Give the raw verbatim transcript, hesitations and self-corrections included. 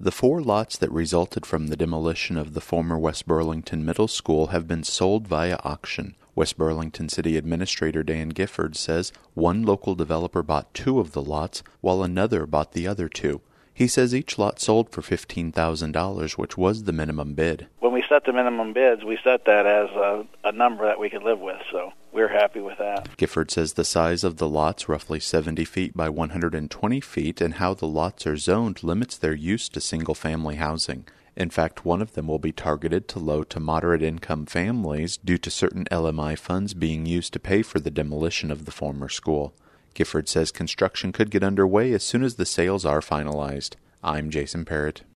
The four lots that resulted from the demolition of the former West Burlington Middle School have been sold via auction. West Burlington City Administrator Dan Gifford says one local developer bought two of the lots, while another bought the other two. He says each lot sold for fifteen thousand dollars, which was the minimum bid. When we set the minimum bids, we set that as a, a number that we could live with, so we're happy with that. Gifford says the size of the lots, roughly seventy feet by one hundred twenty feet, and how the lots are zoned limits their use to single-family housing. In fact, one of them will be targeted to low to moderate income families due to certain L M I funds being used to pay for the demolition of the former school. Gifford says construction could get underway as soon as the sales are finalized. I'm Jason Parrott.